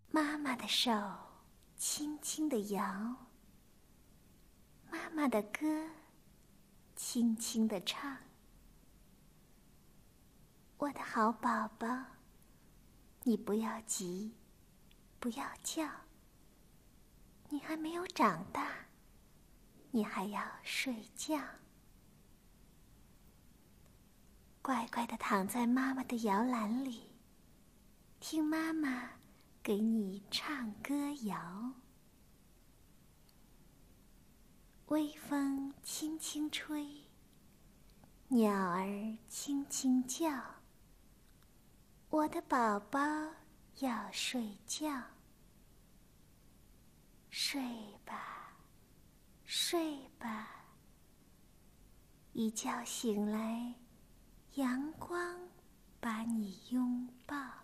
妈妈的手轻轻地摇，妈妈的歌轻轻地唱。我的好宝宝，你不要急，不要叫，你还没有长大，你还要睡觉。乖乖地躺在妈妈的摇篮里，听妈妈给你唱歌谣。微风轻轻吹，鸟儿轻轻叫，我的宝宝要睡觉。睡吧，睡吧，一觉醒来，阳光把你拥抱。